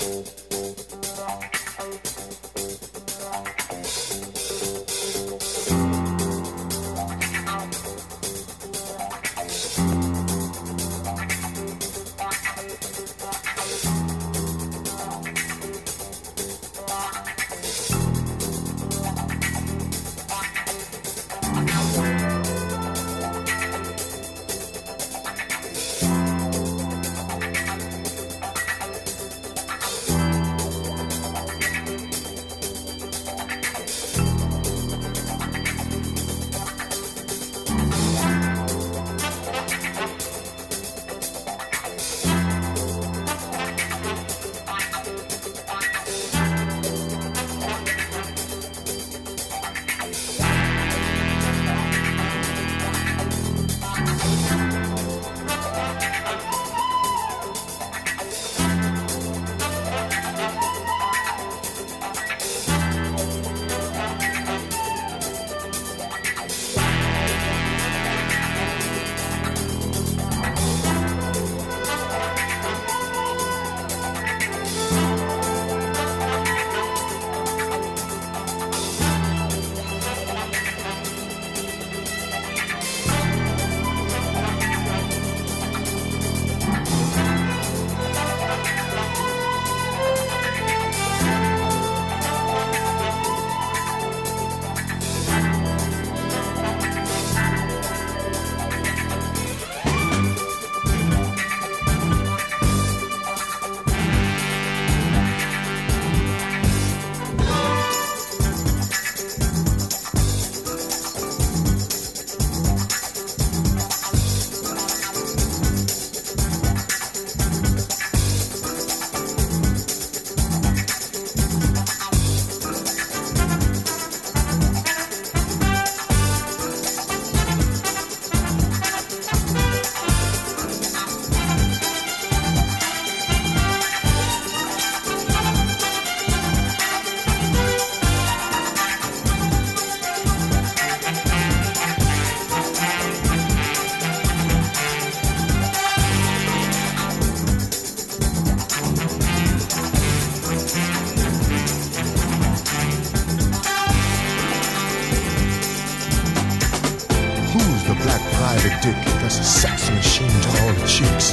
private dick, that's a sex machine to all the chicks.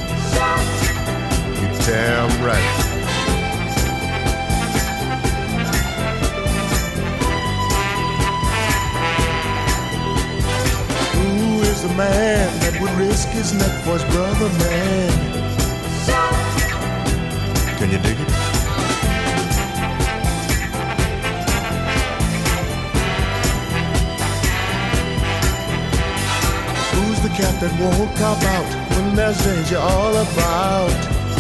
You damn right. Who is the man that would risk his neck for his brother, man? Can you dig it? Who's the cat that won't cop out when there's danger all about?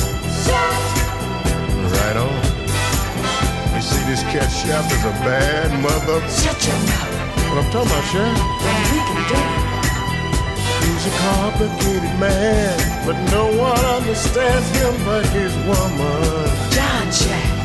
Right on. You see, this cat chef is a bad mother. Shut your mouth. What I'm talking about, Chef? Then we can do it. He's a complicated man, but no one understands him but his woman. John Shack.